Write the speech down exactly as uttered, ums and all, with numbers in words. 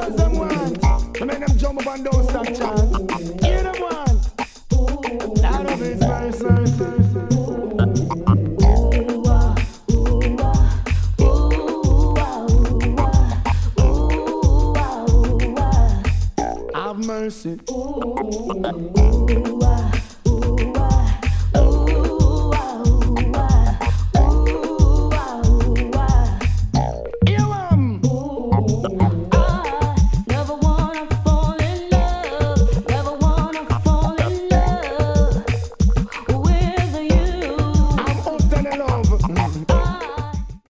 girls them want. I make them jump up and down stop chant. Hear them want. Out of his verse, verse, verse, verse. Have mercy.